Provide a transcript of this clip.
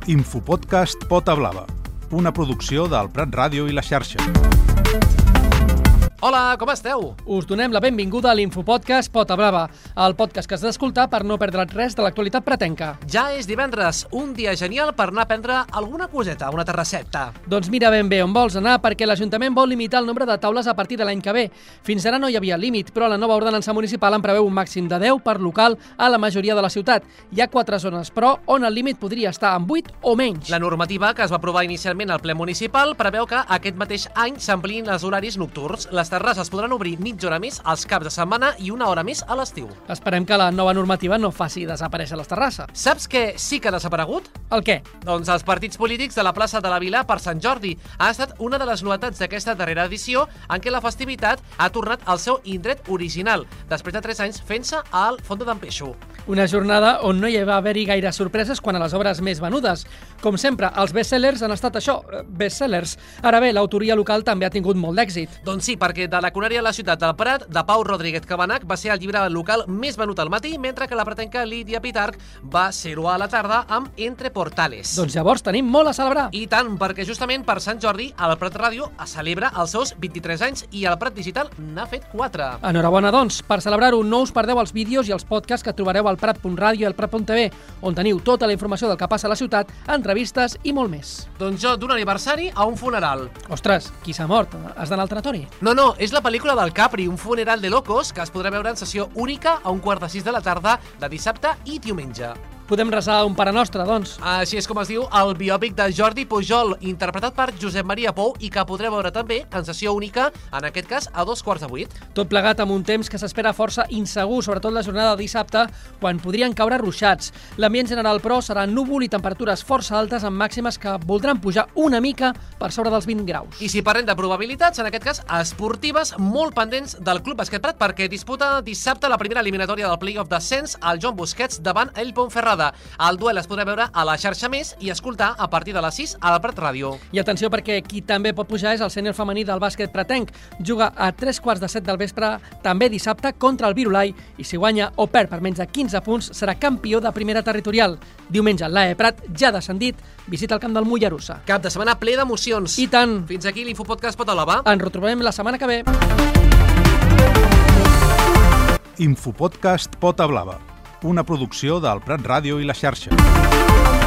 Infopodcast Pota Blava, una producció del Prat Ràdio i la xarxa. Hola, com esteu? Us donem la benvinguda a l'Infopodcast Pota Blava, el podcast que has d'escoltar per no perdre res de l'actualitat pratenca. Ja és divendres, un dia genial per anar a prendre alguna coseta, una terrasseta. Doncs mira ben bé on vols anar, perquè l'Ajuntament vol limitar el nombre de taules a partir de l'any que ve. Fins ara no hi havia límit, però la nova ordenança municipal en preveu un màxim de 10 per local a la majoria de la ciutat. Hi ha 4 zones, però on el límit podria estar en 8 o menys. La normativa que es va aprovar inicialment al ple municipal preveu que aquest mateix any s'ampliïn els horaris nocturns. Les terrasses podran obrir mitja hora més als caps de setmana i una hora més a l'estiu. Esperem que la nova normativa no faci desaparèixer les terrasses. Saps què sí que ha desaparegut? El què? Doncs els partits polítics de la plaça de la Vila per Sant Jordi. Ha estat una de les novetats d'aquesta darrera edició en què la festivitat ha tornat al seu indret original, després de 3 anys fent-se al Fondo d'en Peixo. Una jornada on no hi va haver-hi gaire sorpreses quant a les obres més venudes. Com sempre, els bestsellers han estat això, bestsellers. Ara bé, l'autoria local també ha tingut molt d'èxit. Doncs sí, perquè de la Conèria a la ciutat del Prat, de Pau Rodríguez Cabanach, va ser el llibre local més venut al matí, mentre que la pratenca Lídia Pitarch va ser-ho a la tarda amb Entre Portales. Doncs llavors tenim molt a celebrar. I tant, perquè justament per Sant Jordi el Prat Ràdio celebra els seus 23 anys i el Prat Digital n'ha fet 4. Enhorabona, doncs. Per celebrar-ho, no us perdeu els vídeos i els podcasts que trobareu al Prat.ràdio i al Prat.tv, on teniu tota la informació del que passa a la ciutat, entrevistes i molt més. Doncs jo, d'un aniversari a un funeral. Ostres, qui s'ha mort? Has d'anar al tanatori? No, és la pel·lícula del Capri, un funeral de locos, que es podrà veure en sessió única a 5:45 de la tarda de dissabte i diumenge. Podem resar un Pare Nostre, doncs. Així és com es diu el biòpic de Jordi Pujol, interpretat per Josep Maria Pou i que podreu veure també en sessió única, en aquest cas a 7:45. Tot plegat amb un temps que s'espera força insegur, sobretot la jornada de dissabte, quan podrien caure ruixats. L'ambient general, però, serà núvol i temperatures força altes amb màximes que voldran pujar una mica per sobre dels 20 graus. I si parlem de probabilitats, en aquest cas esportives, molt pendents del Club Bàsquet Prat, perquè disputa dissabte la primera eliminatòria del play-off d'ascens al Joan Busquets davant el Ponferrada. El duel es podrà veure a la xarxa Més i escoltar a partir de les 6 al Prat Ràdio. I atenció, perquè qui també pot pujar és el sènior femení del bàsquet pratenc. Juga a 7:45 del vespre, també dissabte, contra el Virolai, i si guanya o perd per menys de 15 punts, serà campió de primera territorial. Diumenge, l'AE Prat, ja descendit, visita el camp del Mollerussa. Cap de setmana ple d'emocions. I tant. Fins aquí l'Infopodcast Pota Blava. Ens retrobem la setmana que ve. Infopodcast Pota Blava, una producció del Prat Ràdio i la xarxa.